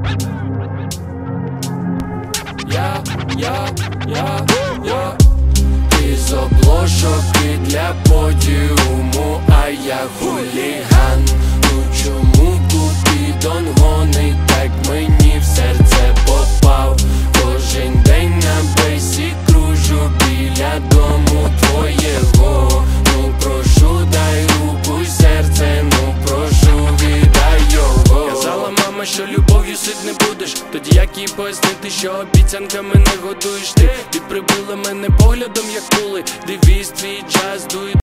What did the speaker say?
Ти з обложок і для подіуму, а я хуліган. Ну чому Купідон гонить, так мені в серце попав. Кожен день на бейсі кружу біля дому твоєго. Ну прошу, дай руку й серце, ну прошу, віддай його. Казала мама, що любов'ю сить не будеш. Тоді як їй пояснити, що обіцянками не годуєш ти? Ти прибила мене поглядом, як кули. Дивись, твій час дує.